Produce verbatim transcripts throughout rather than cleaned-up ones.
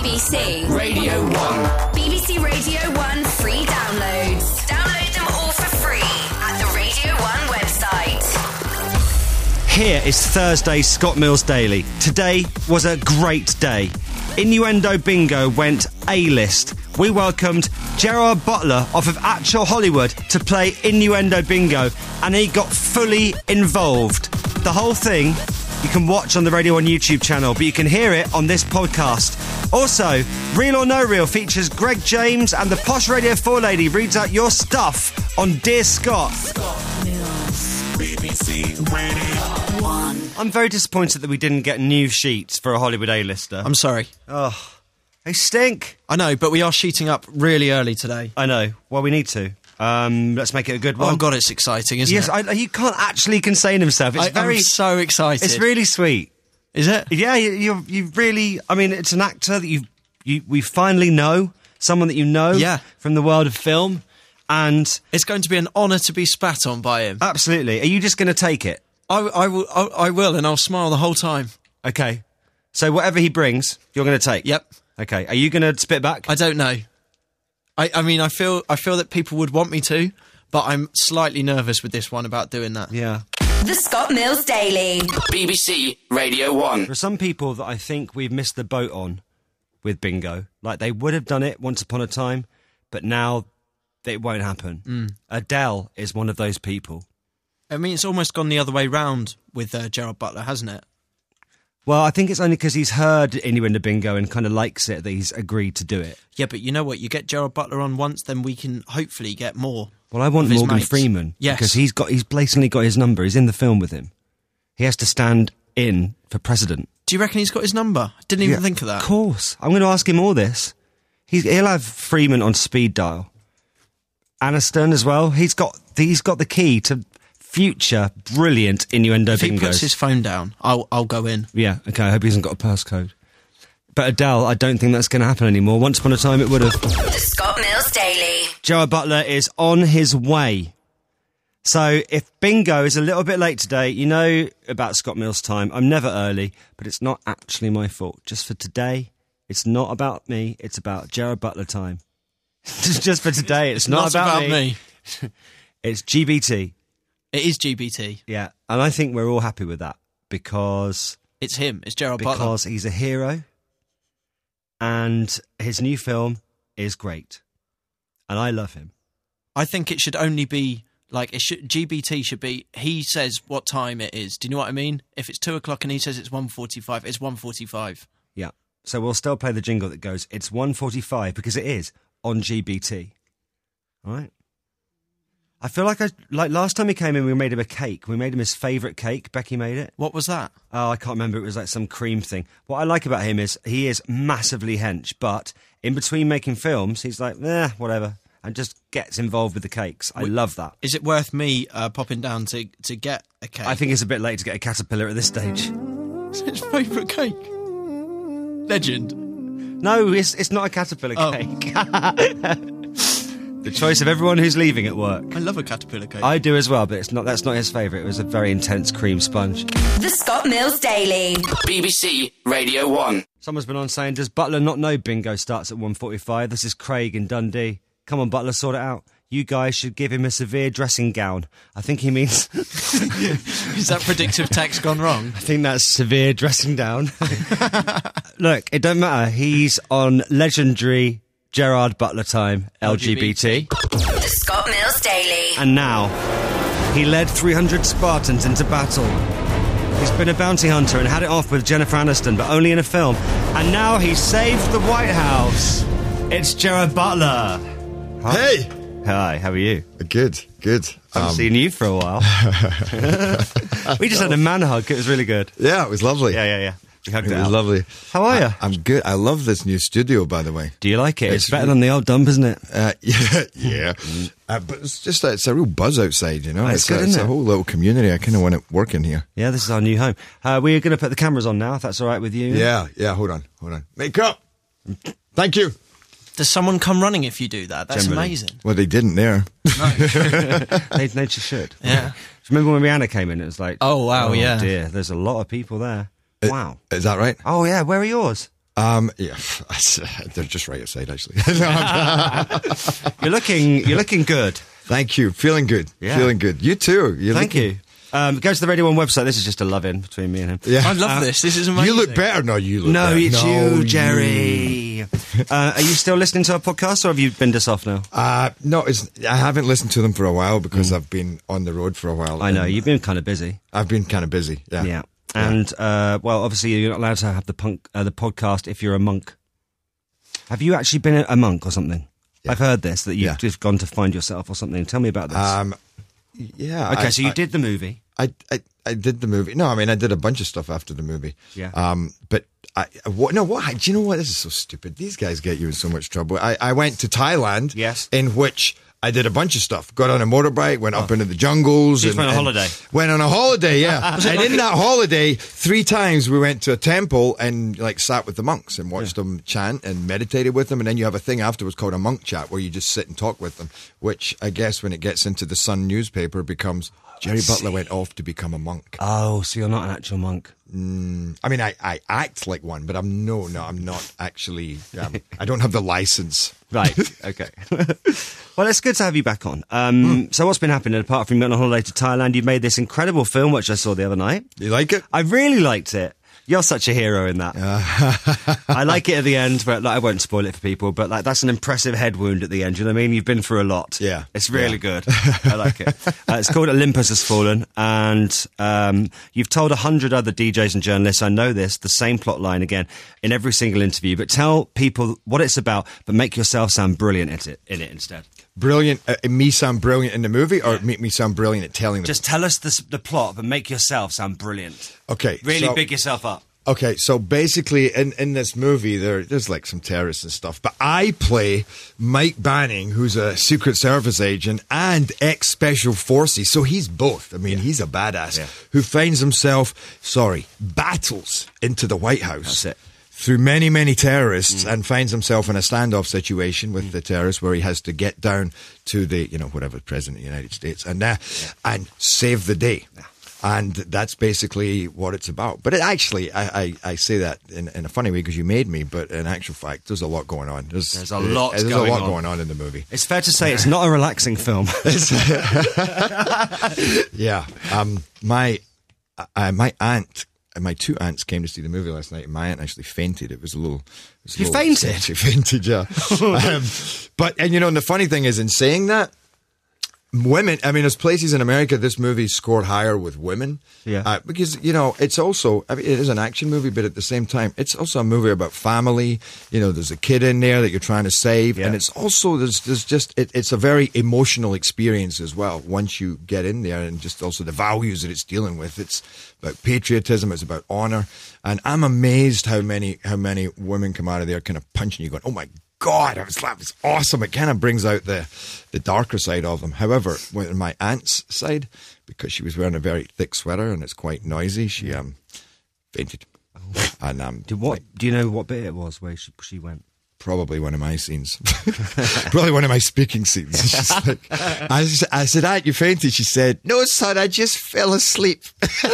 B B C Radio one. B B C Radio one free downloads. Download them all for free at the Radio one website. Here is Thursday's Scott Mills Daily. Today was a great day. Innuendo Bingo went A-list. We welcomed Gerard Butler off of Actual Hollywood to play Innuendo Bingo, and he got fully involved. The whole thing you can watch on the Radio one YouTube channel, but you can hear it on this podcast. Also, Real or No Real features Greg James, and the Posh Radio four lady reads out your stuff on Dear Scott. Scott Mills. B B C Radio one. I'm very disappointed that we didn't get news sheets for a Hollywood A-lister. I'm sorry. Oh, they stink. I know, but we are sheeting up really early today. I know. Well, we need to. Um, let's make it a good one. Oh, God, it's exciting, isn't yes, it? Yes, you can't actually contain himself. It's I, very. I'm so excited. It's really sweet. Is it? Yeah, you, you, you really. I mean, it's an actor that you, you, we finally know, someone that you know, yeah. from the world of film, and it's going to be an honour to be spat on by him. Absolutely. Are you just going to take it? I, I will. I, I will, and I'll smile the whole time. Okay. So whatever he brings, you're going to take. Yep. Okay. Are you going to spit back? I don't know. I, I mean, I feel. I feel that people would want me to. But I'm slightly nervous with this one about doing that. Yeah. The Scott Mills Daily. B B C Radio one. There are some people that I think we've missed the boat on with bingo. Like, they would have done it once upon a time, but now it won't happen. Mm. Adele is one of those people. I mean, it's almost gone the other way round with uh, Gerard Butler, hasn't it? Well, I think it's only because he's heard Innuendo Bingo and kind of likes it that he's agreed to do it. Yeah, but you know what? You get Gerard Butler on once, then we can hopefully get more. Well, I want Morgan mates. Freeman. Yes. Because he's got he's blatantly got his number. He's in the film with him. He has to stand in for president. Do you reckon he's got his number? I didn't even yeah, think of that. Of course. I'm going to ask him all this. He's, he'll have Freeman on speed dial. Aniston as well. He's got he's got the key to future brilliant Innuendo If Bingos. he puts his phone down, I'll I'll go in. Yeah, okay, I hope he hasn't got a passcode. But Adele, I don't think that's going to happen anymore. Once upon a time it would have. The Scott Mills Daily. Gerard Butler is on his way. So if bingo is a little bit late today, you know about Scott Mills time. I'm never early, but it's not actually my fault. Just for today, it's not about me, it's about Gerard Butler time. Just for today, it's, it's not, not about, about me. me. It's G B T. It is G B T. Yeah, and I think we're all happy with that because... It's him, it's Gerard because Butler. Because he's a hero and his new film is great. And I love him. I think it should only be, like, it should, G B T should be, he says what time it is. Do you know what I mean? If it's two o'clock and he says it's one forty-five, it's one forty-five. Yeah. So we'll still play the jingle that goes, it's one forty-five, because it is on G B T. All right? I feel like I like last time he came in, we made him a cake. We made him his favourite cake. Becky made it. What was that? Oh, I can't remember. It was like some cream thing. What I like about him is he is massively hench, but in between making films, he's like, eh, whatever, and just gets involved with the cakes. I Wait, love that. Is it worth me uh, popping down to, to get a cake? I think it's a bit late to get a caterpillar at this stage. It's his favourite cake. Legend. No, it's it's not a caterpillar oh. cake. The choice of everyone who's leaving at work. I love a caterpillar cake. I do as well, but it's not. That's not his favourite. It was a very intense cream sponge. The Scott Mills Daily. B B C Radio one. Someone's been on saying, does Butler not know bingo starts at one forty-five? This is Craig in Dundee. Come on, Butler, sort it out. You guys should give him a severe dressing gown. I think he means... Is that predictive text gone wrong? I think that's severe dressing down. Look, it don't matter. He's on legendary Gerard Butler time, L G B T. The Scott Mills Daily. And now, he led three hundred Spartans into battle. He's been a bounty hunter and had it off with Jennifer Aniston, but only in a film. And now he's saved the White House. It's Gerard Butler. Hi. Hey! Hi, how are you? Good, good. I haven't Um, seen you for a while. We just had a man hug. It was really good. Yeah, it was lovely. Yeah, yeah, yeah. We hugged It it was out. lovely. How are you? I, I'm good. I love this new studio, by the way. Do you like it? It's, It's better re- than the old dump, isn't it? Uh, yeah, yeah. Uh, but it's just, uh, it's a real buzz outside, you know? It's It's, good, a, it's isn't a it? whole little community. I kind of want it working here. Yeah, this is our new home. Uh, we're going to put the cameras on now, if that's all right with you. Yeah, yeah, hold on, hold on. Make up! Thank you! Does someone come running if you do that? That's Generally. amazing. Well, they didn't there. they, they just should. Yeah. Remember when Rihanna came in? It was like, Oh, wow, oh, yeah. dear, there's a lot of people there. Uh, Wow. Is that right? Oh, yeah, where are yours? Um, yeah, they're just right outside, actually. You're looking, you're looking good. Thank you. Feeling good. Yeah. Feeling good. You too. You're Thank looking- you. Um, go to the Radio one website. This is just a love-in between me and him. Yeah. I love this. This is amazing. You look better. No, you look No, better. it's No, you, Jerry. uh, are you still listening to our podcast, or have you been this off now? Uh, no, it's, I haven't listened to them for a while because I've been on the road for a while. I know, and you've been kind of busy. I've been kind of busy. Yeah. Yeah. And, uh, well, obviously you're not allowed to have the punk, uh, the podcast if you're a monk. Have you actually been a monk or something? Yeah. I've heard this, that you've Yeah. just gone to find yourself or something. Tell me about this. Um, yeah. okay, I- so you I- did the movie. I, I I did the movie. No, I mean I did a bunch of stuff after the movie. Yeah. Um, but I what? No, what? Do you know what? This is so stupid. These guys get you in so much trouble. I, I went to Thailand. Yes. In which I did a bunch of stuff. Got on a motorbike, went up into the jungles. You just and, went on and holiday? Went on a holiday, yeah. and in that holiday, three times we went to a temple and like sat with the monks and watched them chant and meditated with them. And then you have a thing afterwards called a monk chat where you just sit and talk with them. Which I guess when it gets into the Sun newspaper becomes Jerry Butler went off to become a monk. Oh, so you're not an actual monk. I mean, I, I act like one, but I'm no, no, I'm not actually. Um, I don't have the license. Right, okay. Well, it's good to have you back on. Um, So what's been happening, apart from you went on holiday to Thailand, you made this incredible film, which I saw the other night. You like it? I really liked it. You're such a hero in that. I like it at the end, but like, I won't spoil it for people, but like that's an impressive head wound at the end. You know what I mean? You've been through a lot. Yeah. It's really Yeah. good. I like it. Uh, it's called Olympus Has Fallen, and um, you've told a hundred other D Js and journalists, I know this, the same plot line again in every single interview, but tell people what it's about, but make yourself sound brilliant at it, in it instead. Brilliant. Uh, me sound brilliant in the movie, or make me sound brilliant at telling them? Just tell us the, the plot, but make yourself sound brilliant. Okay. Really so- big yourself up. Okay, so basically in, in this movie, there there's like some terrorists and stuff, but I play Mike Banning, who's a Secret Service agent and ex-Special Forces, so he's both. I mean, he's a badass Yeah. who finds himself, sorry, battles into the White House. That's it. Through many, many terrorists and finds himself in a standoff situation with the terrorists where he has to get down to the, you know, whatever, President of the United States and, uh, and save the day. And that's basically what it's about. But it actually, I, I, I say that in, in a funny way because you made me, but in actual fact, there's a lot going on. There's, There's a lot There's going a lot on. going on in the movie. It's fair to say it's not a relaxing film. Yeah. Um, my, uh, my aunt, my two aunts came to see the movie last night, and my aunt actually fainted. It was a little. It was a You little- fainted? She fainted, yeah. um, but, and you know, and the funny thing is, in saying that, women, I mean, there's places in America this movie scored higher with women. Yeah. Uh, because, you know, it's also, I mean, it is an action movie, but at the same time, it's also a movie about family. You know, there's a kid in there that you're trying to save. Yeah. And it's also, there's, there's just, it, it's a very emotional experience as well once you get in there, and just also the values that it's dealing with. It's about patriotism, it's about honor. And I'm amazed how many, how many women come out of there kind of punching you going, oh my God, I was that was awesome. It kind of brings out the the darker side of them. However, on my aunt's side, because she was wearing a very thick sweater and it's quite noisy, she um fainted. And um, Do what? Do you know what bit it was where she, she went? probably one of my scenes, probably one of my speaking scenes. She's like, I, s- I said, "Aunt, you fainted." She said, "No, son, I just fell asleep."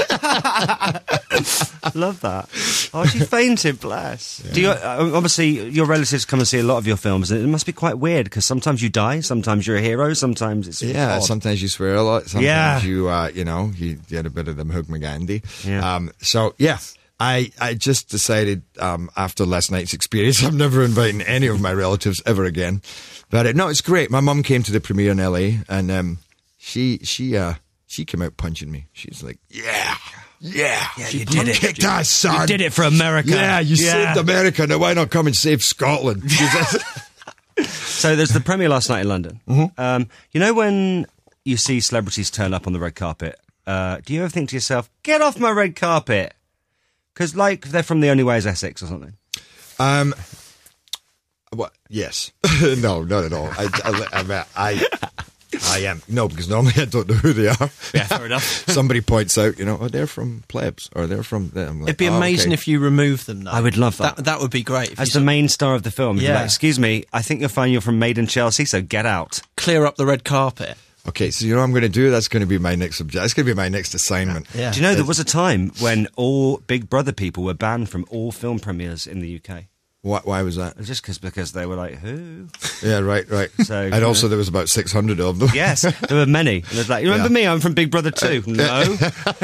Love that. Oh, she fainted. Bless. Do you uh, obviously your relatives come and see a lot of your films, and it must be quite weird because sometimes you die, sometimes you're a hero, sometimes it's Yeah, odd. sometimes you swear a lot. Sometimes Yeah. you, uh, you know, you get a bit of the Mahog McGandy. Yeah. Um, so yeah, I, I just decided um, after last night's experience, I'm never inviting any of my relatives ever again. But uh, no, it's great. My mum came to the premiere in L A, and um, she she uh, she came out punching me. She's like, "Yeah, yeah, you did it. Kicked ass, son. You did it for America. Yeah, you Yeah. saved America. Now why not come and save Scotland?" She's- So there's the premiere last night in London. Mm-hmm. Um, you know when you see celebrities turn up on the red carpet, uh, do you ever think to yourself, "Get off my red carpet"? Because like they're from The Only Way Is Essex or something. Um, what? Yes. No, not at all. I, I, I, mean, I, I am. No, because normally I don't know who they are. Yeah, fair enough. Somebody points out, you know, oh, they're from Plebs, or they're from them. Like, It'd be oh, amazing okay. if you remove them, though. I would love that. That, that would be great. If As you the main star of the film, yeah. Yeah. Like, excuse me, I think you'll find you're from Made in Chelsea, so get out. clear up the red carpet. Okay, so you know what I'm going to do? That's going to be my next subject. That's going to be my next assignment. Yeah. Do you know there was a time when all Big Brother people were banned from all film premieres in the U K? Why, why was that? Just cause, because they were like, who? Yeah, right, right. So, and also there was about six hundred of them. Yes, there were many. And it's like, you remember Yeah. me? I'm from Big Brother two. Uh, no.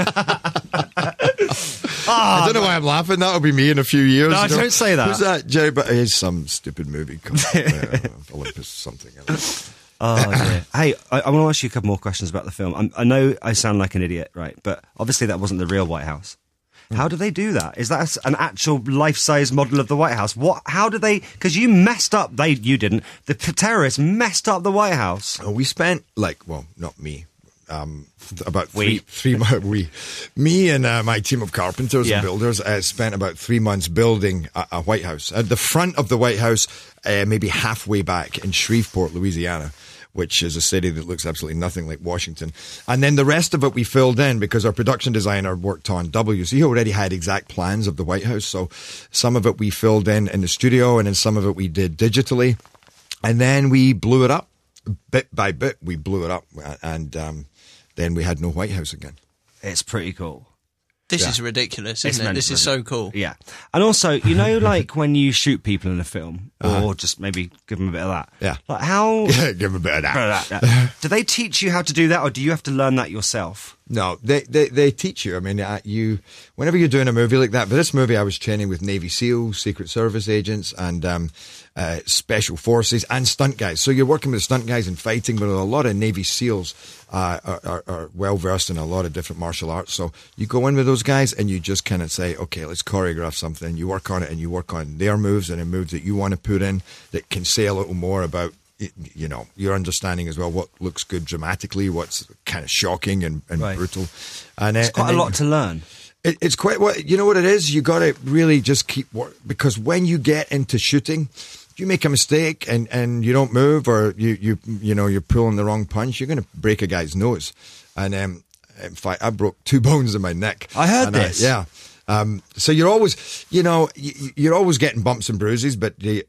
I don't know why I'm laughing. That'll be me in a few years. No, you know? don't say that. Who's that, Jerry? But it's some stupid movie. Come on, uh, Olympus something else. Oh, dear. Hey, I, I want to ask you a couple more questions about the film. I'm, I know I sound like an idiot, right? But obviously that wasn't the real White House. How do they do that? Is that a s- an actual life-size model of the White House? What? How do they? Because you messed up. They, you didn't. The p- terrorists messed up the White House. Uh, we spent like, well, not me. Um, th- about We. three, three months. We, me and uh, my team of carpenters Yeah. and builders uh, spent about three months building a, a White House. At the front of the White House, uh, maybe halfway back in Shreveport, Louisiana, which is a city that looks absolutely nothing like Washington. And then the rest of it we filled in because our production designer worked on W. So he already had exact plans of the White House. So some of it we filled in in the studio, and then some of it we did digitally. And then we blew it up. Bit by bit, we blew it up. And um, then we had no White House again. It's pretty cool. This Yeah. is ridiculous, It's isn't it? mental, This is isn't so it? cool. Yeah. And also, you know, like when you shoot people in a film, or Uh-huh. just maybe give them a bit of that. Yeah. Like how? Give him a bit of that. Bit of that, yeah. Do they teach you how to do that, or do you have to learn that yourself? No, they, they they teach you. I mean, uh, you whenever you're doing a movie like that. But this movie, I was training with Navy SEALs, Secret Service agents, and um, uh, special forces and stunt guys. So you're working with stunt guys and fighting, but a lot of Navy SEALs uh, are, are, are well versed in a lot of different martial arts. So you go in with those guys and you just kind of say, okay, let's choreograph something. You work on it and you work on their moves and the moves that you want to put in that can say a little more about, you know, your understanding as well, what looks good dramatically, what's kind of shocking and, and Right. brutal. And It's uh, quite and a then- lot to learn. it, it's quite what you know what it is. You got to really just keep work, because when you get into shooting, if you make a mistake and, and you don't move, or you you you know you're pulling the wrong punch, you're going to break a guy's nose. And um, in fact, I broke two bones in my neck. I heard And this. yeah. Um, so you're always, you know, you, you're always getting bumps and bruises, but the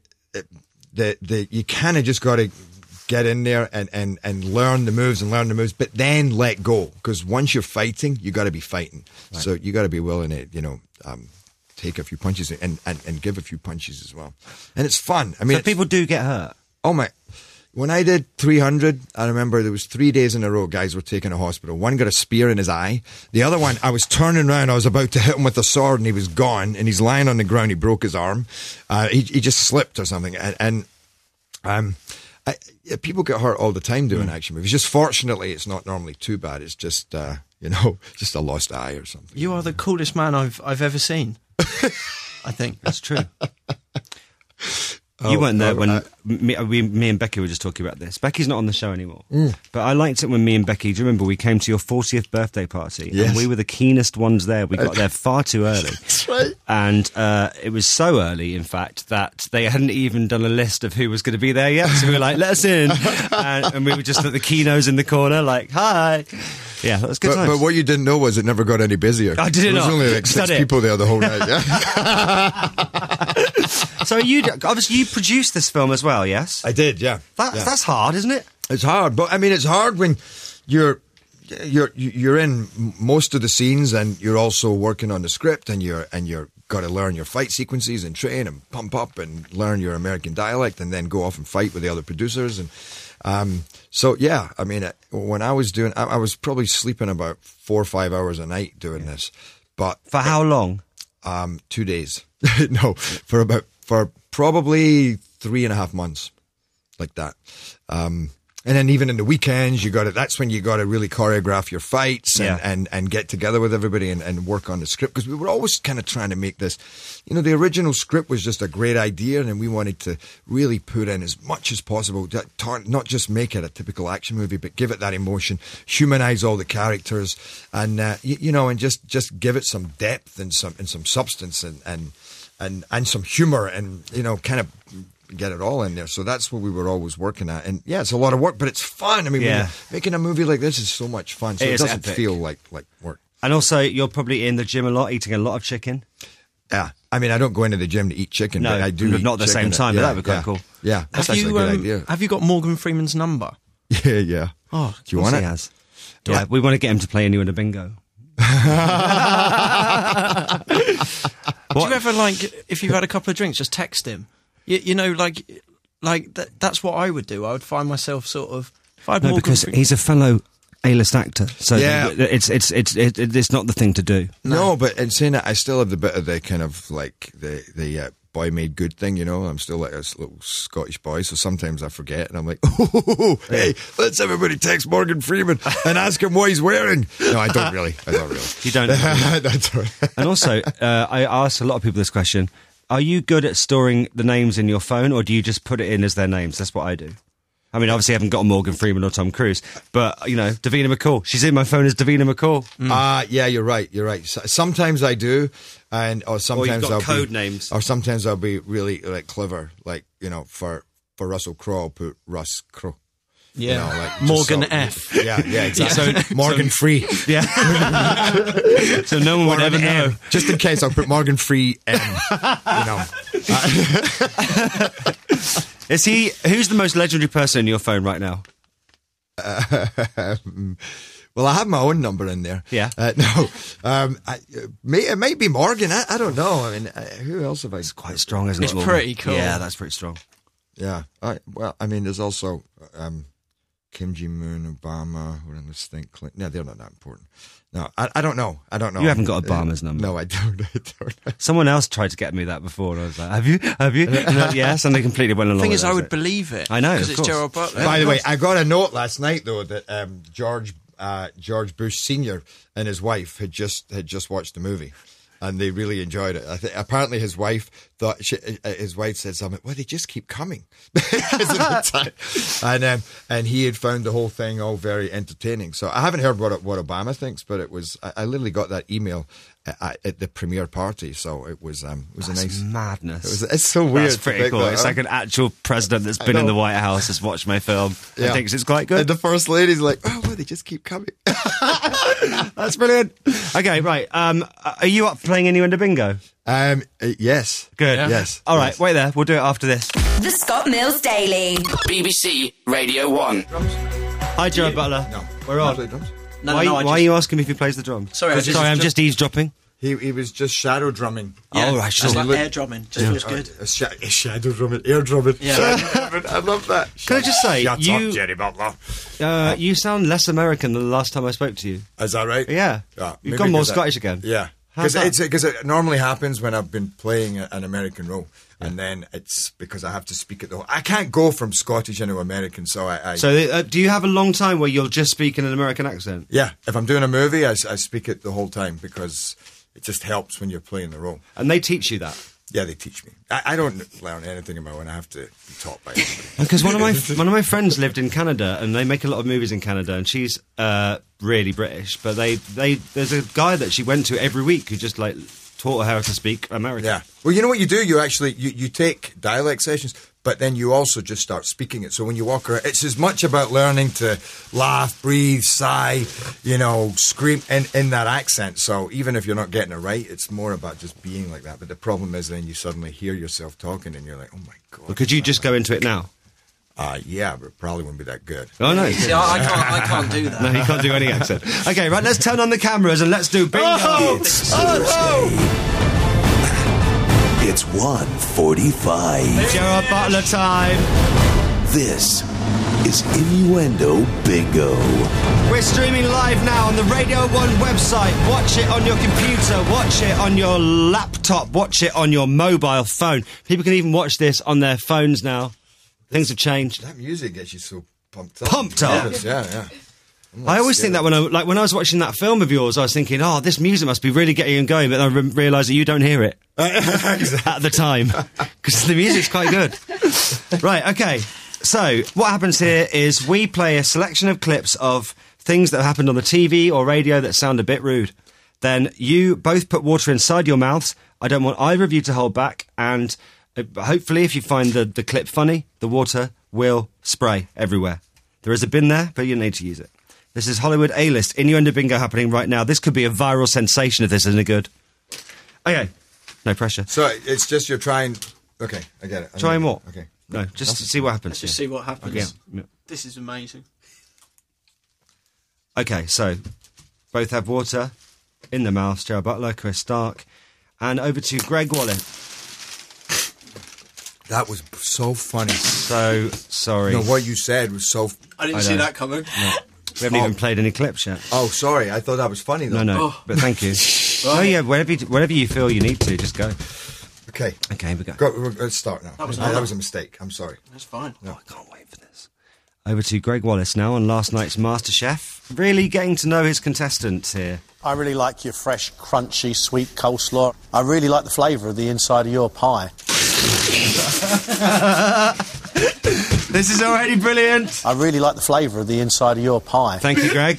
the the you kind of just got to get in there and, and, and learn the moves and learn the moves, but then let go. Because once you're fighting, you got to be fighting. Right. So you got to be willing to, you know, um, take a few punches and, and, and give a few punches as well. And it's fun. I mean, So people do get hurt. oh my, when I did three hundred, I remember there was three days in a row, guys were taken to hospital. One got a spear in his eye. The other one, I was turning around, I was about to hit him with a sword and he was gone and he's lying on the ground. He broke his arm. Uh, he, he just slipped or something. And, and um, I, yeah, people get hurt all the time doing mm. action movies. Just fortunately, it's not normally too bad. It's just, uh, you know, just a lost eye or something. You are the coolest man I've I've ever seen. I think That's true. Oh, you weren't there oh, when uh, me, we, me and Becky were just talking about this. Becky's not on the show anymore. Mm. But I liked it when me and Becky, do you remember, we came to your fortieth birthday party? Yes. And we were the keenest ones there. We got there far too early. That's right. And uh, it was so early, in fact, that they hadn't even done a list of who was going to be there yet. So we were like, let us in. and, and we were just at the keynotes in the corner, like, hi. Yeah, that was good But, times. but what you didn't know was it never got any busier. Oh, did it there was not? only like Is six that it? people there the whole night. Yeah. So you obviously you produced this film as well, yes? I did, yeah. That, yeah. That's hard, isn't it? It's hard, but I mean, it's hard when you're you're you're in most of the scenes and you're also working on the script and you're and you're got to learn your fight sequences and train and pump up and learn your American dialect and then go off and fight with the other producers and um, so yeah. I mean, when I was doing, I, I was probably sleeping about four or five hours a night doing yeah. this, but for how long? Um, two days. No, for about for probably three and a half months. Like that. Um, and then even in the weekends, you got to, that's when you got to really choreograph your fights and, yeah. and, and get together with everybody and, and work on the script. Because we were always kind of trying to make this, you know, the original script was just a great idea and we wanted to really put in as much as possible, to, to not just make it a typical action movie, but give it that emotion, humanize all the characters and, uh, you, you know, and just, just give it some depth and some, and some substance and, and, and, and some humor and, you know, kind of get it all in there. So that's what we were always working at. And yeah, it's a lot of work, but it's fun. I mean, yeah. making a movie like this is so much fun. So it, it epic. doesn't feel like, like work. And also, you're probably in the gym a lot, eating a lot of chicken. Yeah. I mean, I don't go into the gym to eat chicken, no, but I do. Not at the same time, yeah, but that would be quite yeah, cool. Yeah. That's have actually you, a good um, idea. Have you got Morgan Freeman's number? Yeah, yeah. Oh, do you want he it? has. Yeah, we want to get him to play Innuendo Bingo. Do you ever, like, if you've had a couple of drinks, just text him? You, you know, like, like th- that's what I would do. I would find myself sort of... If I'd No, Morgan because Freeman- he's a fellow A-list actor, so Yeah. it's it's it's it's it's not the thing to do. No, but in saying that, I still have the bit of the kind of like the the uh, boy made good thing, you know. I'm still like a s- little Scottish boy, so sometimes I forget, and I'm like, oh, hey, let's everybody text Morgan Freeman and ask him what he's wearing. No, I don't really. I don't really. You don't. That's all right. And also, uh, I ask a lot of people this question: are you good at storing the names in your phone, or do you just put it in as their names? That's what I do. I mean, obviously, I haven't got a Morgan Freeman or Tom Cruise, but, you know, Davina McCall. She's in my phone as Davina McCall. Ah, uh, yeah, you're right. You're right. So, sometimes I do, and or sometimes got I'll code be, names. or sometimes I'll be really like clever, like you know, for for Russell Crowe, I'll put Russ Crowe. Yeah. You know, like, just Morgan so- F. Yeah, yeah, exactly. So, Morgan Free. Yeah. So no one would Or ever an know. M. Just in case, I'll put Morgan Free M. You know. Is he? Who's the most legendary person in your phone right now? Well, I have my own number in there. Yeah. Uh, no, um, I, uh, may, it might be Morgan. I, I don't know. I mean, uh, who else have I? It's quite strong, isn't It's it? Morgan? pretty cool. Yeah, that's pretty strong. Yeah. I, well, I mean, there's also um, Kim Jong Un, Obama. What let's think. Clinton. No, they're not that important. No, I, I don't know. I don't know. You haven't got Obama's number. No, I don't. I don't. Someone else tried to get me that before, and I was like, "Have you? Have you?" And I- yes, and they completely went along. The thing with is, it. I was would like- believe it. I know, Because of it's course. Gerald Butler. By the way, I got a note last night though that um, George uh, George Bush Senior and his wife had just had just watched the movie, and they really enjoyed it. I think apparently his wife thought she, uh, his wife said something. Well, they just keep coming, because of the time. and um, and he had found the whole thing all very entertaining. So I haven't heard what what Obama thinks, but it was I, I literally got that email at, at the premiere party, so it was um it was That's a nice. madness. It was, it's so weird. That's to pretty think cool. that, It's huh? like an actual president that's I been in know. the White House has watched my film and Yeah. thinks it's quite And good. the first lady's like, oh, well, they just keep coming. That's brilliant. Okay, right. Um, are you up playing Innuendo Bingo? um, uh, yes. Good. Yeah. Yes. All right, yes. wait there. We'll do it after this. The Scott Mills Daily. B B C Radio one. Hi, Gerard Butler. No. We're on. Play drums? No, why no, no, why I just- are you asking me if he plays the drums? Sorry, I just- sorry, I'm just eavesdropping. He he was just shadow drumming. Yeah, Oh, right, sure. It's like Look- air drumming. Just feels good. Uh, sh- shadow drumming, air drumming. Yeah. Shadow drumming. I love that. Can I just say, Shut you- up, Jerry Butler. Uh, you sound less American than the last time I spoke to you. Is that right? Yeah. Yeah, You've maybe gone more 'cause I- Scottish again. Yeah. How's Because that? it's because it normally happens when I've been playing a- an American role, and then it's because I have to speak it the whole. I can't go from Scottish into American, so I. I So, uh, do you have a long time where you'll just speak in an American accent? yeah, if I'm doing a movie, I, s- I speak it the whole time because it just helps when you're playing the role. And they teach you that? Yeah, they teach me. I, I don't learn anything about when I have to be taught by somebody. Because one of my one of my friends lived in Canada, and they make a lot of movies in Canada, and she's uh, really British. But they, they there's a guy that she went to every week who just like taught her how to speak American. Yeah. Well, you know what you do? You actually you, you take dialect sessions, but then you also just start speaking it. So when you walk around, it's as much about learning to laugh, breathe, sigh, you know, scream in, in that accent. So even if you're not getting it right, it's more about just being like that. But the problem is then you suddenly hear yourself talking and you're like, oh my God. But could you just go into it now? Uh, yeah, but it probably wouldn't be that good. Oh no. See, I, I can't. I can't do that. No, he can't do any accent. Okay, right, let's turn on the cameras and let's do bingo. It's It's one forty-five. Gerard Butler time. This is Innuendo Bingo. We're streaming live now on the Radio one website. Watch it on your computer, watch it on your laptop, watch it on your mobile phone. People can even watch this on their phones now. Things have changed. That music gets you so pumped up. Pumped up? Yes, yeah, yeah. I'm I like always think that scared. when I like when I was watching that film of yours, I was thinking, "Oh, this music must be really getting you going," but then I re- realised that you don't hear it at the time because the music's quite good. Right? Okay. So what happens here is we play a selection of clips of things that have happened on the T V or radio that sound a bit rude. Then you both put water inside your mouths. I don't want either of you to hold back, and uh, hopefully, if you find the the clip funny, the water will spray everywhere. There is a bin there, but you need to use it. This is Hollywood A-list Innuendo Bingo happening right now. This could be a viral sensation if this isn't good. Okay, no pressure. So it's just you're trying. Okay, I get it. I Trying know. what? Okay. No, just to see what happens. Let's just yeah. see what happens. Okay. yeah. This is amazing. Okay, so both have water. In the Mouse, Gerard Butler, Chris Stark, and over to Greg Wallace. That was so funny. So sorry. No, what you said was so... F- I didn't I see know. that coming. No. We haven't Oh. even played any clips yet. oh, sorry. I thought that was funny, though. No, no, Oh. but thank you. Oh yeah, whatever you, whatever you feel you need to, just go. Okay. Okay, here we go. Go, we're- let's start now. That was that not- was a mistake. I'm sorry. That's fine. Oh, I can't wait for this. Over to Greg Wallace now on last night's MasterChef. Really getting to know his contestants here. I really like your fresh, crunchy, sweet coleslaw. I really like the flavour of the inside of your pie. This is already brilliant. I really like the flavour of the inside of your pie. Thank you, Greg.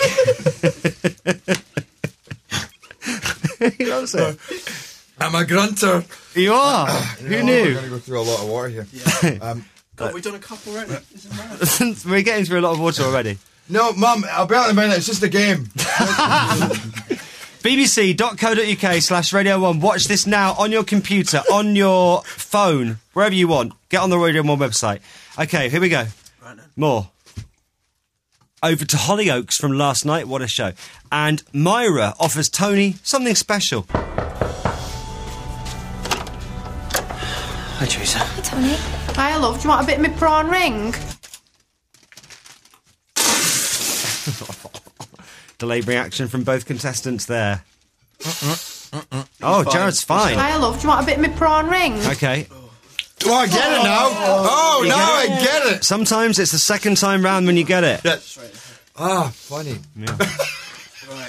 He loves it. I'm a grunter. You are. You Who know, knew? We're going to go through a lot of water here. Um, God, we've done a couple already. This is mad. We're getting through a lot of water already. no, Mum, I'll be out in a minute. It's just a game. bbc.co.uk slash Radio one. Watch this now on your computer, on your phone, wherever you want. Get on the Radio one website. Okay, here we go. Right then. More. Over to Hollyoaks from last night. What a show. And Myra offers Tony something special. Hi, Teresa. Hi, Tony. Hi, love. Do you want a bit of my prawn ring? Delayed reaction from both contestants there. Oh, Jared's fine. Hi, love. Do you want a bit of my prawn ring? Okay. Oh, I get it now. Oh, now I get it. Sometimes it's the second time round when you get it. Ah, funny. Right.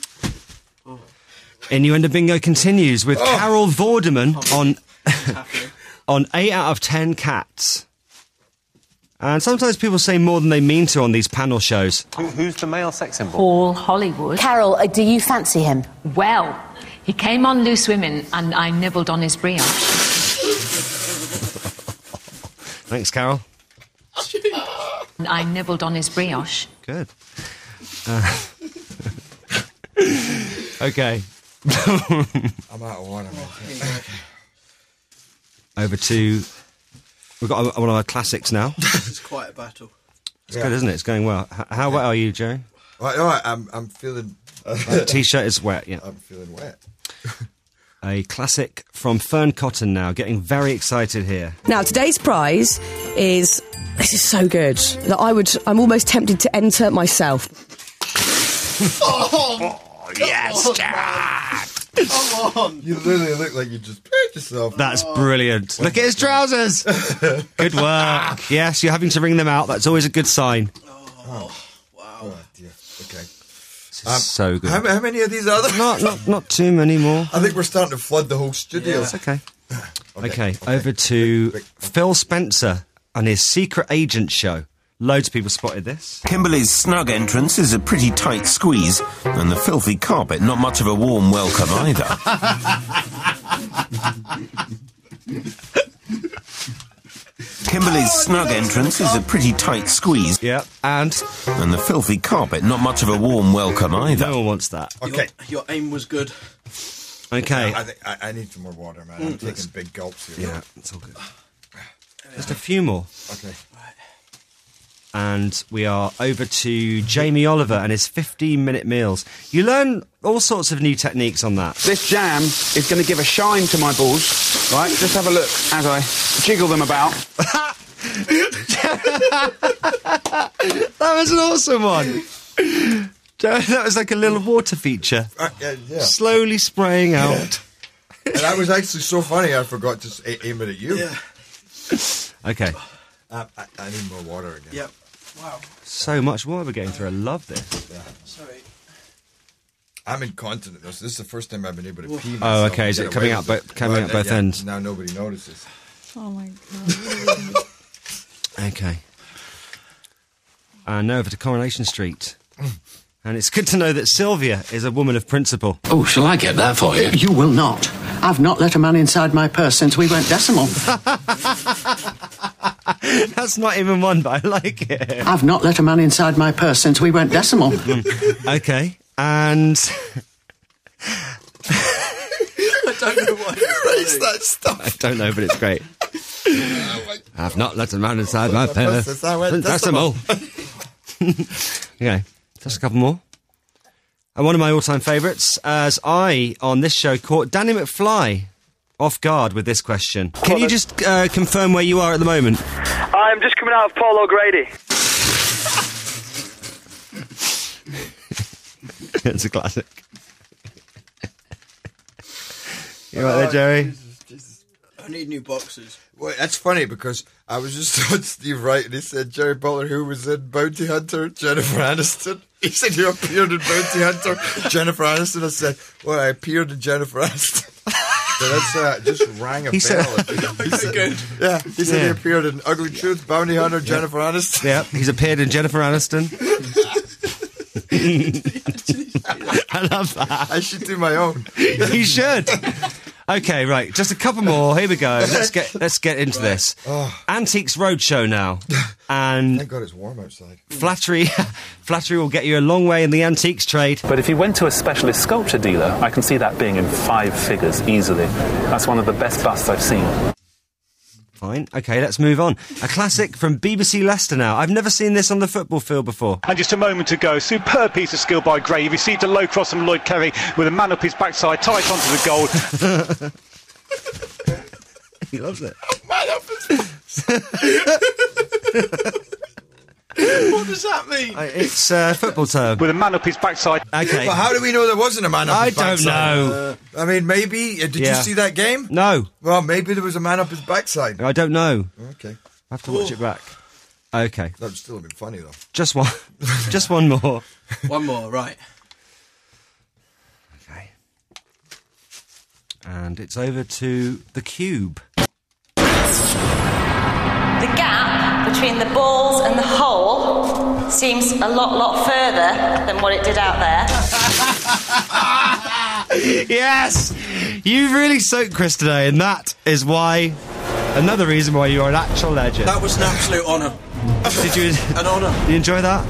Innuendo Bingo continues with Carol Vorderman on on eight out of ten cats. And sometimes people say more than they mean to on these panel shows. Who's the male sex symbol? Paul Hollywood. Carol, uh, do you fancy him? Well, he came on Loose Women and I nibbled on his brioche. Thanks, Carol. And I nibbled on his brioche. Good. Uh, okay. I'm out of water, man. Over to... We've got one of our classics now. It's quite a battle. It's good, isn't it? It's going well. H- how wet are you, Jerry? Right, all right, I'm, I'm feeling... T-shirt is wet, yeah. I'm feeling wet. A classic from Fern Cotton now. Getting very excited here. Now, today's prize is... This is so good that I would... I'm almost tempted to enter myself. Oh, yes, Jack! come on! You literally look like you just paired yourself. That's brilliant. Look at his trousers. Good work. Yes, you're having to wring them out. That's always a good sign. Oh, wow. Oh, dear. Okay. This is so good. How, how many of these are there? Not, not, not too many more. I think we're starting to flood the whole studio. It's okay. Okay, Okay, okay. over to Big- Phil Spencer and his Secret Agent show. Loads of people spotted this. Kimberly's snug entrance is a pretty tight squeeze, and the filthy carpet not much of a warm welcome either. Kimberly's snug entrance is a pretty tight squeeze, Yeah, and and the filthy carpet not much of a warm welcome either. no one wants that. Okay. Your, your aim was good. Okay. I, think, I, I need some more water, man. I'm taking big gulps here. Yeah, it's all good. Just a few more. Okay. And we are over to Jamie Oliver and his fifteen-minute meals. You learn all sorts of new techniques on that. This jam is going to give a shine to my balls, right? Just have a look as I jiggle them about. That was an awesome one. That was like a little water feature. Uh, yeah, yeah. Slowly spraying out. And that was actually so funny I forgot to s- a- aim it at you. Yeah. Okay. Uh, I, I need more water again. Yep. Wow. So much water we're getting through. I love this. Sorry. I'm incontinent. This this is the first time I've been able to pee myself. Oh, okay. and Is get it coming away out with bo- it. coming Well, out both yeah, ends? Now nobody notices. Oh, my God. Okay. And now over to Coronation Street. And it's good to know that Sylvia is a woman of principle. Oh, shall I get that for you? You will not. I've not let a man inside my purse since we went decimal. That's not even one, but I like it. I've not let a man inside my purse since we went decimal. Okay. And I don't know why. Who writes that stuff? I don't know, but it's great. I've not let a man inside my purse. Since I went Decimal. Okay. Just a couple more. And one of my all-time favourites, as I, on this show, caught Danny McFly off guard with this question. Can you just uh, confirm where you are at the moment? I'm just coming out of Paul O'Grady. It's a classic. You right there, Jerry? Jesus, Jesus. I need new boxes. Well, that's funny because I was just on Steve Wright and he said Jerry Butler, who was in Bounty Hunter, Jennifer Aniston. He said you appeared in Bounty Hunter, Jennifer Aniston. I said, well, I appeared in Jennifer Aniston. So that's uh, just rang a He bell. said- He said, good. Yeah, he said Yeah. he appeared in Ugly Truth, Bounty Hunter, Jennifer Aniston. Yeah, he's appeared in Jennifer Aniston. I love that. I should do my own. You should. Okay, right. Just a couple more. Here we go. Let's get let's get into this. Oh. Antiques Roadshow now, and Thank God it's warm outside. flattery, flattery will get you a long way in the antiques trade. But if you went to a specialist sculpture dealer, I can see that being in five figures easily. That's one of the best busts I've seen. Fine. Okay, let's move on. A classic from B B C Leicester now. I've never seen this on the football field before. And just a moment ago, superb piece of skill by Gray. He received a low cross from Lloyd Kerry with a man up his backside, tight onto the goal. He loves it. Man up What does that mean? Uh, It's a uh, football term. With a man up his backside. Okay. But how do we know there wasn't a man up I his don't backside? know. Uh, I mean, maybe. Uh, did Yeah. you see that game? No, Well, maybe there was a man up his backside. I don't know. Okay. I have to watch it back. Okay, That would still have been funny, though. just one, just one more. One more, right. Okay. And it's over to the Cube. The gap between the balls and the hole seems a lot, lot further than what it did out there. Yes! You've really soaked Chris today, and that is why... Another reason why you are an actual legend. That was an absolute honour. Did you... An honour. Did you enjoy that?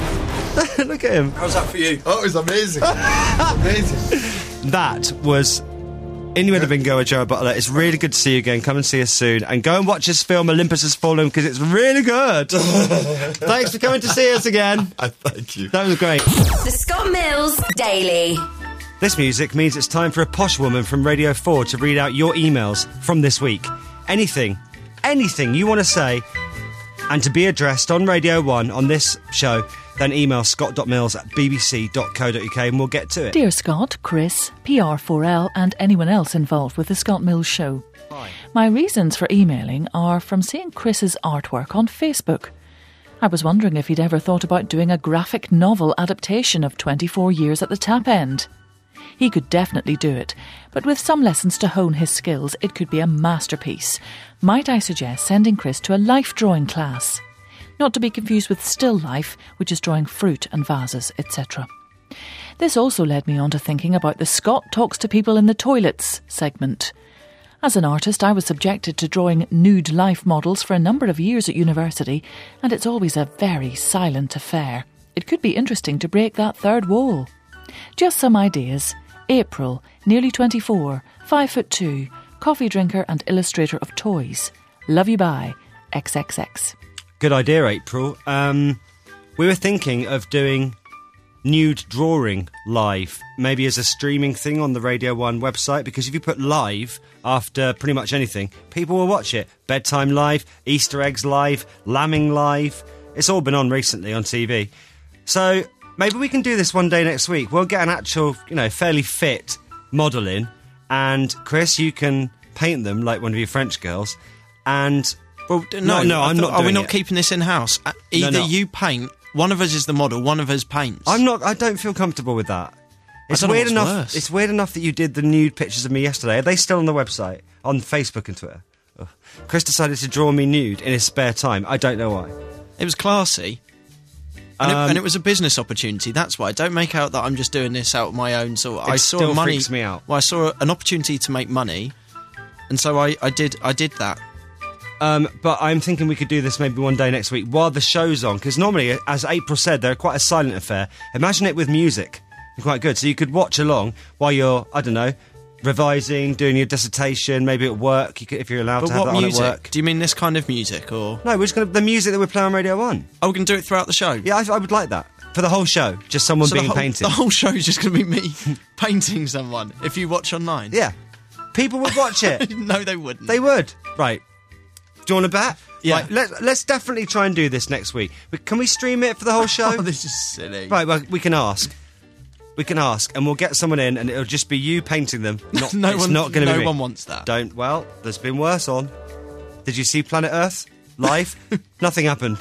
Look at him. How's that for you? Oh, it was amazing. amazing. That was... Innuendo Bingo with Gerard Butler. It's really good to see you again. Come and see us soon. And go and watch his film Olympus Has Fallen, because it's really good. Thanks for coming to see us again. I thank you. That was great. The Scott Mills Daily. This music means it's time for a posh woman from Radio four to read out your emails from this week. Anything, anything you want to say, and to be addressed on Radio one on this show, then email scott.mills at bbc.co.uk and we'll get to it. Dear Scott, Chris, P R four L and anyone else involved with the Scott Mills show. Hi. My reasons for emailing are from seeing Chris's artwork on Facebook. I was wondering if he'd ever thought about doing a graphic novel adaptation of twenty-four years at the Tap End. He could definitely do it, but with some lessons to hone his skills, it could be a masterpiece. Might I suggest sending Chris to a life drawing class? Not to be confused with still life, which is drawing fruit and vases, et cetera. This also led me on to thinking about the Scott Talks to People in the Toilets segment. As an artist, I was subjected to drawing nude life models for a number of years at university, and it's always a very silent affair. It could be interesting to break that third wall. Just some ideas. April, nearly twenty-four, five foot two, coffee drinker and illustrator of toys. Love you, bye. X X X. Good idea, April. Um, we were thinking of doing nude drawing live, maybe as a streaming thing on the Radio one website, because if you put live after pretty much anything, people will watch it. Bedtime live, Easter eggs live, lambing live. It's all been on recently on T V. So maybe we can do this one day next week. We'll get an actual, you know, fairly fit model in, and Chris, you can paint them like one of your French girls, and... Well, no, no, no I I'm thought- not Are we doing not it. keeping this in house? Uh, Either no. you paint. One of us is the model. One of us paints. I'm not. I don't feel comfortable with that. It's don't know weird what's enough. worse. It's weird enough that you did the nude pictures of me yesterday. Are they still on the website, on Facebook and Twitter? Ugh. Chris decided to draw me nude in his spare time. I don't know why. It was classy. And, Um, it, and it was a business opportunity. That's why. Don't make out that I'm just doing this out of my own sort. It I saw still money. freaks me out. Well, I saw an opportunity to make money, and so I, I did. I did that. Um, but I'm thinking we could do this maybe one day next week while the show's on, because normally, as April said, they're quite a silent affair. Imagine it with music. They're quite good. So you could watch along while you're, I don't know, revising, doing your dissertation, maybe at work, you could, if you're allowed But to have what that music? on at work. Do you mean this kind of music, or No, we're just going to... The music that we play on Radio one. Oh, we can do it throughout the show? Yeah, I, I would like that. For the whole show, just someone So being the whole, painted. The whole show is just going to be me painting someone. If you watch online, Yeah. People would watch it. no, they wouldn't. They would. Right. Do you want to bet? Yeah. Right, let, let's definitely try and do this next week. But can we stream it for the whole show? Oh, this is silly. Right, well, we can ask. We can ask, and we'll get someone in, and it'll just be you painting them. Not, No it's one- not going to no be me. one wants that. Don't. Well, there's been worse on. Did you see Planet Earth live? Nothing happened.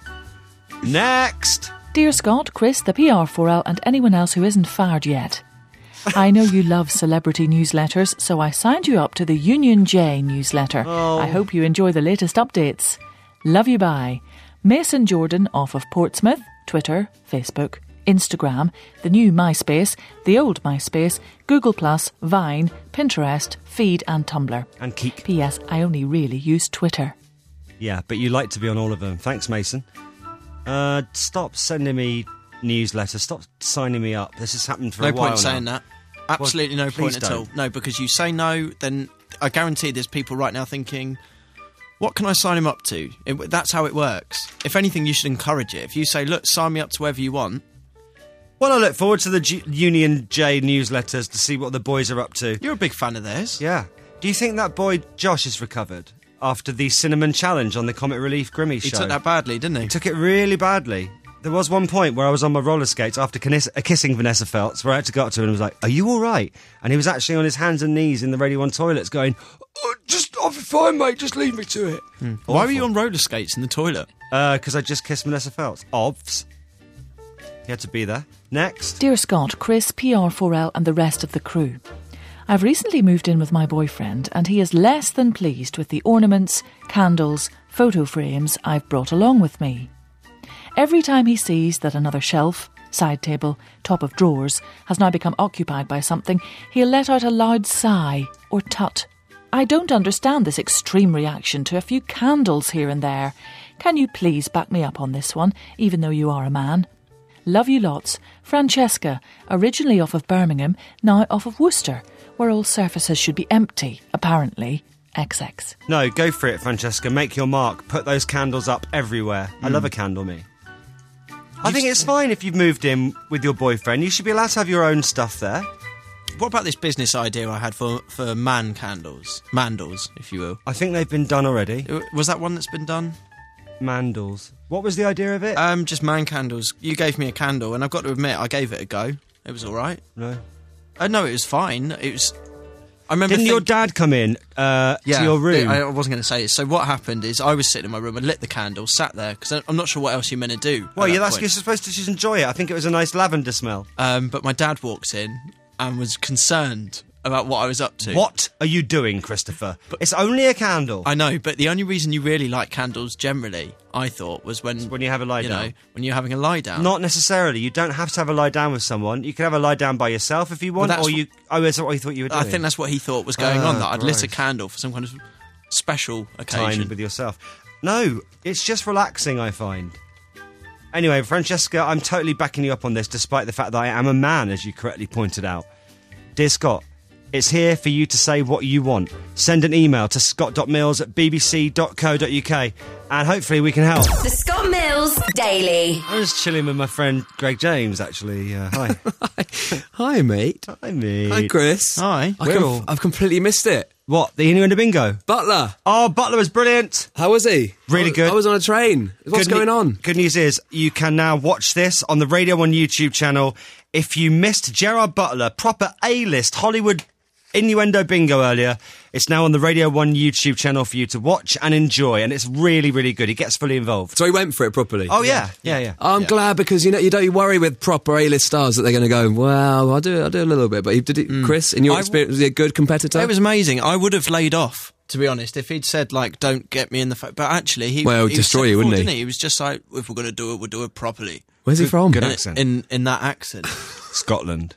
Next. Dear Scott, Chris, the P R four L, and anyone else who isn't fired yet. I know you love celebrity newsletters, so I signed you up to the Union J newsletter. Oh. I hope you enjoy the latest updates. Love you, bye. Mason Jordan off of Portsmouth, Twitter, Facebook, Instagram, the new MySpace, the old MySpace, Google Plus, Vine, Pinterest, Feed and Tumblr. And Keek. P S. I only really use Twitter. Yeah, but you like to be on all of them. Thanks, Mason. Uh, stop sending me newsletters. Stop signing me up. This has happened for No a while point saying now. that. Absolutely Well, no point please at don't. all. No, because you say no, then I guarantee there's people right now thinking, what can I sign him up to? It, that's how it works. If anything, you should encourage it. If you say, look, sign me up to wherever you want. Well, I look forward to the G- Union J newsletters to see what the boys are up to. You're a big fan of theirs. Yeah. Do you think that boy Josh has recovered after the cinnamon challenge on the Comic Relief Grimmy He show? took that badly, didn't he? He took it really badly. There was one point where I was on my roller skates after kiss- uh, kissing Vanessa Feltz, where I had to go up to him and was like, "Are you all right?" And he was actually on his hands and knees in the Radio one toilets going, oh, just, I'll be fine, mate, just leave me to it. Hmm. Why were you on roller skates in the toilet? Because I just kissed Vanessa Feltz. Obvs. He had to be there. Next. Dear Scott, Chris, P R four L and the rest of the crew. I've recently moved in with my boyfriend and he is less than pleased with the ornaments, candles, photo frames I've brought along with me. Every time he sees that another shelf, side table, top of drawers has now become occupied by something, he'll let out a loud sigh or tut. I don't understand this extreme reaction to a few candles here and there. Can you please back me up on this one, even though you are a man? Love you lots. Francesca, originally off of Birmingham, now off of Worcester, where all surfaces should be empty, apparently. X X. No, go for it, Francesca. Make your mark. Put those candles up everywhere. I love a candle, me. I think it's fine if you've moved in with your boyfriend. You should be allowed to have your own stuff there. What about this business idea I had for, for man candles? Mandals, if you will. I think they've been done already. Was that one that's been done? Mandals. What was the idea of it? Um, just man candles. You gave me a candle, and I've got to admit, I gave it a go. It was all right. No. Uh, no, it was fine. It was... I remember Didn't think- your dad come in uh, yeah, to your room? I wasn't going to say it. So what happened is I was sitting in my room and lit the candle, sat there, because I'm not sure what else you're meant to do. Well, at yeah, that that's point. you're supposed to just enjoy it. I think it was a nice lavender smell. Um, but my dad walked in and was concerned about what I was up to. What are you doing, Christopher? But it's only a candle. I know, but the only reason you really like candles generally, I thought, was when... when you have a lie you down. know, when you're having a lie down. Not necessarily. You don't have to have a lie down with someone. You can have a lie down by yourself if you want, Well, that's or you... Oh, is that what you thought you were doing? I think that's what he thought was going Ah, on, that I'd lit a gross. candle for some kind of special occasion. Time with yourself. No, it's just relaxing, I find. Anyway, Francesca, I'm totally backing you up on this, despite the fact that I am a man, as you correctly pointed out. Dear Scott, it's here for you to say what you want. Send an email to scott.mills at bbc dot co dot uk and hopefully we can help. The Scott Mills Daily. I was chilling with my friend Greg James, actually. Uh, hi. Hi, mate. Hi, mate. Hi, Chris. Hi. I We're com- all- I've completely missed it. What, the Innuendo Bingo? Butler. Oh, Butler was brilliant. How was he? Really I was, good. I was on a train. What's Good going ne- on? Good news is you can now watch this on the Radio one YouTube channel. If you missed Gerard Butler, proper A-list Hollywood Innuendo Bingo earlier, it's now on the Radio one YouTube channel for you to watch and enjoy, and it's really, really good. He gets fully involved. So he went for it properly. Oh, yeah. Yeah, yeah. I'm Yeah. glad because you know you don't you worry with proper A-list stars that they're going to go. Well, I'll do I'll do a little bit, but he did it. Chris, in your I- experience, was he a good competitor? It was amazing. I would have laid off, to be honest, if he'd said, like, don't get me in the... Fa-. But actually, he... Well, he destroy was you, wouldn't he? didn't he? He was just like, if we're going to do it, we'll do it properly. Where's he from? Good in, accent. In, in that accent. Scotland.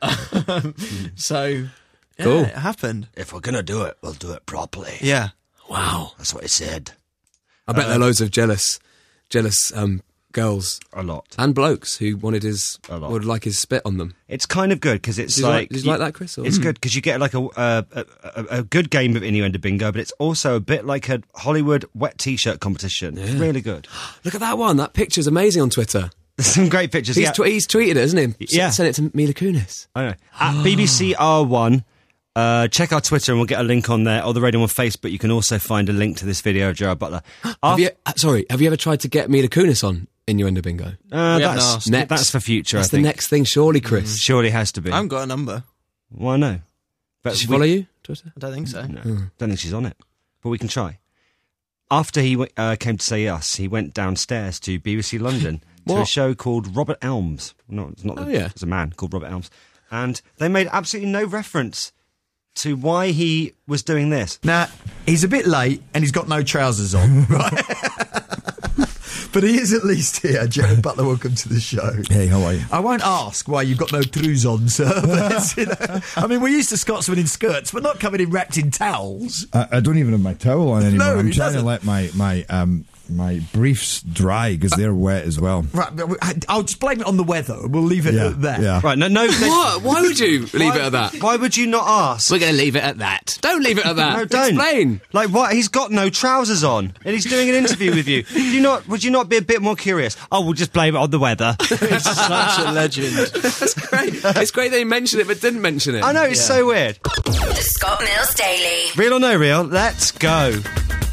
So, yeah, Cool. it happened. If we're going to do it, we'll do it properly. Yeah. Wow. That's what he said. I bet there are loads of jealous, jealous um, girls A lot. and blokes who wanted his A lot. would like his spit on them. It's kind of good because it's Did you like... like- did you like that, Chris, or- It's Mm. good because you get like a, uh, a, a, a good game of Innuendo Bingo, but it's also a bit like a Hollywood wet T-shirt competition. It's really good. Look at that one. That picture's amazing on Twitter. There's some great pictures. He's, yeah. tw- he's tweeted it, hasn't he? Yeah. Sent it to Mila Kunis. I know. At B B C R one, uh, check our Twitter and we'll get a link on there. Or the Radio one Facebook, you can also find a link to this video of Gerard Butler. have you, uh, sorry, have you ever tried to get Mila Kunis on Innuendo Bingo? Uh, that's, next. that's for future, That's I think. the next thing, surely, Chris. Mm, surely has to be. I haven't got a number. Well, no. But Does she we- follow you, Twitter? I don't think so. No, don't think she's on it. But we can try. After he w- uh, came to see us, he went downstairs to B B C London to a What? show called Robert Elms. No, it's not. Oh, the, yeah. It's a man called Robert Elms, and they made absolutely no reference to why he was doing this. Now, he's a bit late and he's got no trousers on, right? But he is at least here. Gerard Butler, welcome to the show. Hey, how are you? I won't ask why you've got no trews on, sir. But, you know, I mean, we're used to Scotsmen in skirts, but not coming in wrapped in towels. I, I don't even have my towel on anymore. No, I'm he trying doesn't. to let my my um my briefs dry because they're wet as well. Right, but we- I'll just blame it on the weather. We'll leave it Yeah, at that. yeah. Right? No, no. What? Why would you leave it at that? Why would you not ask? We're going to leave it at that. Don't leave it at that. No, don't. Explain. Like what? He's got no trousers on, and he's doing an interview with you. Do you not? Would you not be a bit more curious? Oh, we'll just blame it on the weather. It's such a legend. That's great. It's great they mentioned it but didn't mention it. I know, it's Yeah. so weird. The Scott Mills Daily. Real or no real? Let's go.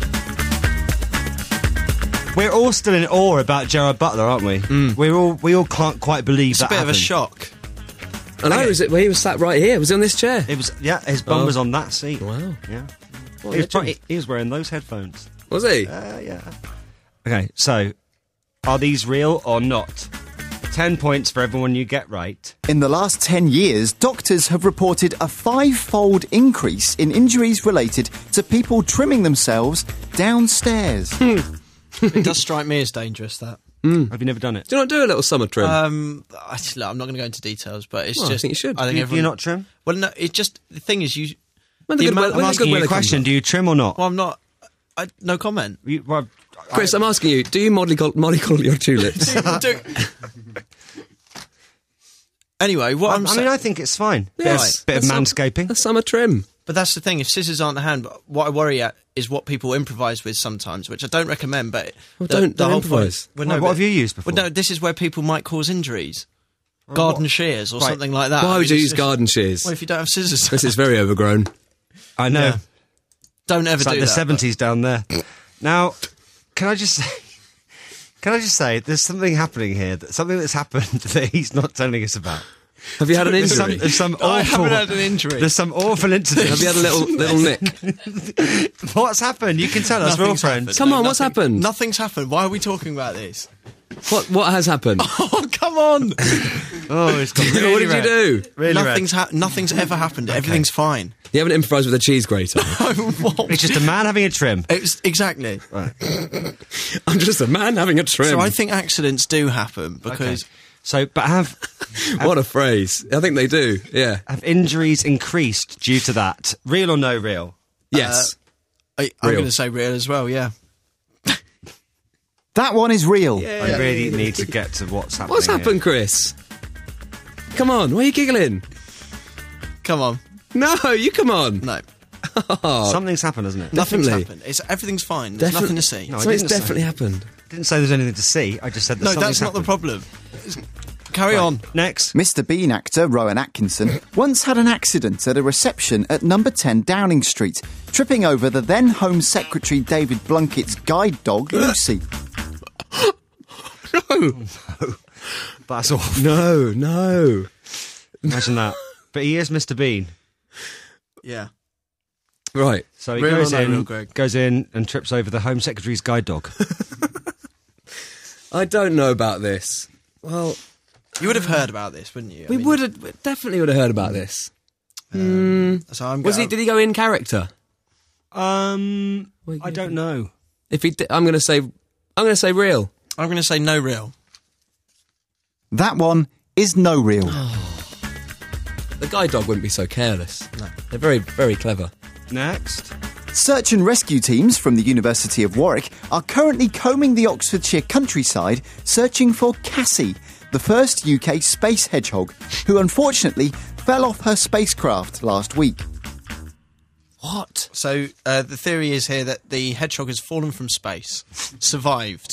We're all still in awe about Gerard Butler, aren't we? We're all we all can't quite believe It's that a bit of a happened. shock. I know, was it, well, he was sat right here. Was he on this chair? It was yeah, his bum Oh. was on that seat. Wow. Yeah. What He was, a pro- legend. he was wearing those headphones. Was he? Uh, yeah. Okay, so are these real or not? Ten points for everyone you get right. In the last ten years, doctors have reported a five-fold increase in injuries related to people trimming themselves downstairs. It does strike me as dangerous, that. Have you never done it? Do you not do a little summer trim? Um, I, look, I'm not going to go into details, but it's Well, I just. think you should. I think Do you- do everyone, you not trim? Well, no. It's just the thing is you. When the the good amount- weather- when I'm the asking good you weather a question. comes Do you trim or not? Well, I'm not. I, no comment. You, well, Chris, I'm asking you, do you mollycoddle, mollycoddle your tulips? Do- anyway, what I, I'm I saying. mean, I think it's fine. Yes. Bit of, bit of That's manscaping. A summer trim. But that's the thing. If scissors aren't the hand, but what I worry at is what people improvise with sometimes, which I don't recommend. But Well, the, don't- the don't whole improvise. Point, well, Well, no, what but- have you used before? Well, no, this is where people might cause injuries. Garden shears or Right. something like that. Why I would mean, you it's use just- garden shears? Well, if you don't have scissors, This is very overgrown. I know. Yeah. don't ever It's like do the that. seventies down there. Now, can I just say, can I just say, there's something happening here, that, something that's happened that he's not telling us about. Have you had an There's injury? some, there's some awful, I haven't had an injury. There's some awful incident. Have you had a little little nick? What's happened? You can tell us. We're all Nothing's friends. happened. Come No, on, what's nothing- happened? Nothing's happened. Why are we talking about this? What what has happened? Oh, come on! Oh, it's got really what did red. you do? Really nothing's ha- nothing's ever happened. Everything's fine. You haven't improvised with a cheese grater. What? It's just a man having a trim. It's exactly. I'm just a man having a trim. So I think accidents do happen because Okay. So, but have What a phrase. I think they do, yeah. have injuries increased due to that? Real or no real? Yes. I, I'm Real. going to say real as well. Yeah. That one is real. I really need to get to what's happening. What's here. happened, Chris? Come on, why are you giggling? Come on. No, you come on. No. Oh, Something's happened, hasn't it? Nothing's Definitely. happened. It's everything's fine. There's Definitely- nothing to see. No, I something's didn't say- definitely happened. Didn't say there's anything to see. I just said that No, something's that's not the happened. problem. Carry on. Next. Mister Bean actor Rowan Atkinson once had an accident at a reception at number ten Downing Street, tripping over the then Home Secretary David Blunkett's guide dog, Lucy. No. That's awful. No, no. Imagine that. But he is Mister Bean. Yeah. Right. So he Real or goes no in, real, Greg? goes in and trips over the Home Secretary's guide dog. I don't know about this. Well, You would have heard about this, wouldn't you? I we mean, would have definitely would have heard about this. Um, So I'm Was he? going. Did he go in character? Um, I don't know. If he, di- I'm going to say, I'm going to say real. I'm going to say no real. That one is no real. The guide dog wouldn't be so careless. No. They're very, very clever. Next. Search and rescue teams from the University of Warwick are currently combing the Oxfordshire countryside searching for Cassie, the first U K space hedgehog, who unfortunately fell off her spacecraft last week. What? So uh, the theory is here that the hedgehog has fallen from space, survived,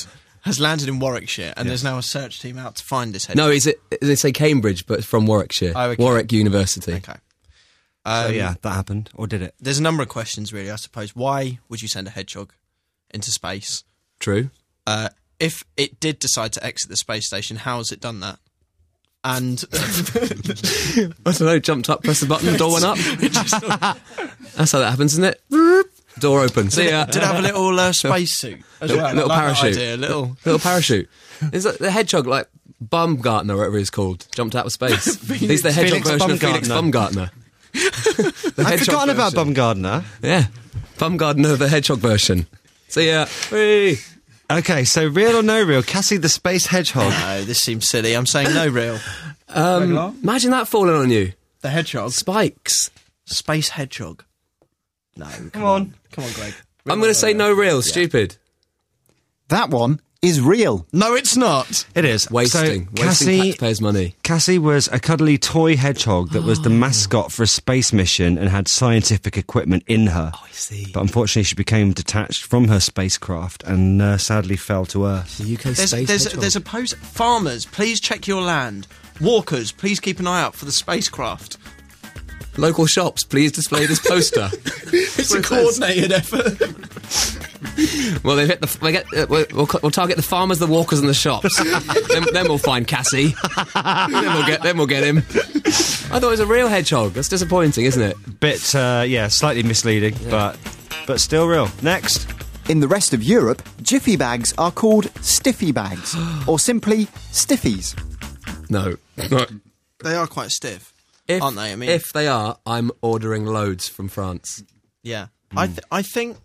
has landed in Warwickshire, and Yes. there's now a search team out to find this hedgehog. No, is it? They say Cambridge, but from Warwickshire. Oh, okay. Warwick University. Okay. So, Um, yeah, that happened. Or did it? There's a number of questions, really, I suppose. Why would you send a hedgehog into space? True. Uh, if it did decide to exit the space station, how has it done that? And I don't know. Jumped up, pressed the button, the door went up. That's how that happens, isn't it? Door open. See ya. Did it have a little uh, space suit as little, well? little I like that parachute. idea, little little parachute. Is that the hedgehog like Bumgartner, or whatever he's called, jumped out of space? He's the hedgehog Felix version of Felix Baumgartner. Bumgarner. The I've hedgehog forgotten about version. Bumgarner. Yeah, Bumgarner, the hedgehog version. See ya. Whee. Okay, so real or no real? Cassie the space hedgehog. No, this seems silly. I'm saying no real. Um, imagine that falling on you. The hedgehog? Spikes. Space hedgehog. No, come, Come on. Come on, Greg. I'm going to say no real. Stupid. That one is real. No, it's not. It is. Wasting. So, Wasting Cassie, taxpayers' money. Cassie was a cuddly toy hedgehog that was the mascot for a space mission and had scientific equipment in her. Oh, I see. But unfortunately, she became detached from her spacecraft and uh, sadly fell to Earth. The U K There's, space there's, hedgehog. there's a post. Farmers, please check your land. Walkers, please keep an eye out for the spacecraft. Local shops, please display this poster. It's a coordinated effort. Well, they've hit the. They get, uh, we'll, we'll, we'll target the farmers, the walkers, and the shops. then, then we'll find Cassie. then we'll get. Then we'll get him. I thought it was a real hedgehog. That's disappointing, isn't it? Bit, uh, yeah, slightly misleading, but but still real. Next. In the rest of Europe, jiffy bags are called stiffy bags, or simply stiffies. No. no. They are quite stiff, If, aren't they? I mean, if they are, I'm ordering loads from France. yeah. I th- I think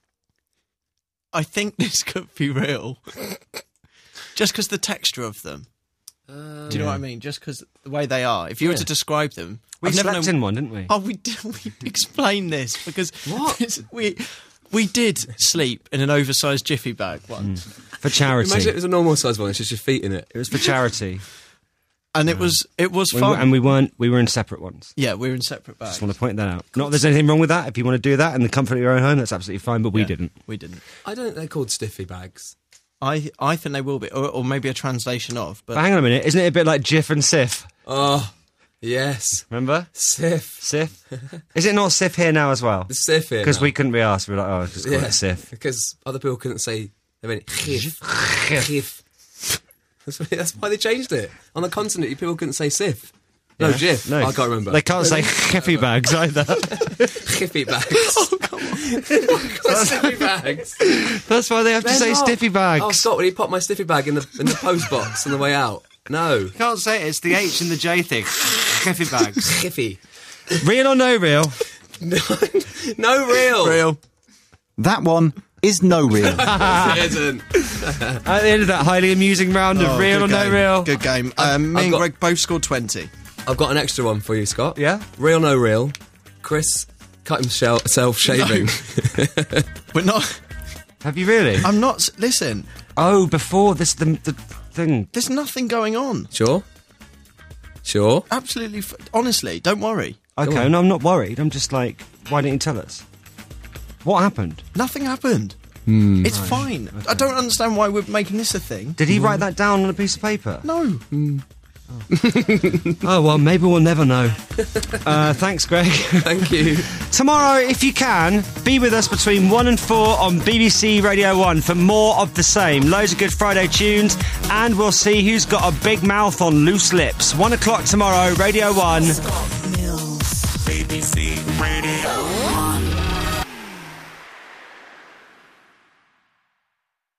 I think this could be real. Just because the texture of them. Uh, Do you know what I mean? Just because the way they are. If you were Yeah. to describe them, We I've never slept known- in one, didn't we? Oh, we did. We explained this because What? this- we we did sleep in an oversized jiffy bag once, For charity. Imagine it was a normal size one. It's just your feet in it. It was for charity. and it was it was We fun. were, and we weren't. We were in separate ones. yeah, we were in separate bags. Just want to point that out. Not that there's anything wrong with that. If you want to do that in the comfort of your own home, that's absolutely fine. But we Yeah, didn't. We didn't. I don't think they're called stiffy bags. I I think they will be, or, or maybe a translation of. But But hang on a minute. Isn't it a bit like Jif and Sif? Oh, yes. Remember? Sif. Sif. Is it not Sif here now as well? The Sif here. Because now. we couldn't be asked. We were like, oh, just call Yeah, it Sif. because other people couldn't say. They went Chif. Chif. That's why- That's why they changed it. On the continent, people couldn't say Sif. No, Yeah. Jif. No. I can't remember. They can't say Jiffy bags either. Jiffy bags. Oh, come on. Stiffy bags. That's why they have to They're say not. stiffy bags. Oh, Scott, will you pop my stiffy bag in the in the post box on the way out? No. You can't say it. It's the H and the J thing. Jiffy bags. Jiffy. Real or no real? No, no real. real. That one is no real. It isn't. At the end of that highly amusing round of Oh, real good or no game. real. Good game. Um, me I've and got- Greg both scored twenty. I've got an extra one for you, Scott. Yeah? Real, no real. Chris cut himself shaving. We're not. Have you really? I'm not. s- Listen, Oh, before this, the, the thing. there's nothing going on. Sure. Sure. Absolutely. F- honestly, don't worry. Okay, on. no, I'm not worried. I'm just like, why didn't you tell us? What happened? Nothing happened. Hmm. It's fine. I don't understand why we're making this a thing. Did he write that down on a piece of paper? No. Oh, well, maybe we'll never know. Uh, thanks, Greg. Thank you. Tomorrow, if you can, be with us between one and four on B B C Radio one for more of the same. Loads of good Friday tunes, and we'll see who's got a big mouth on loose lips. One o'clock tomorrow, Radio one.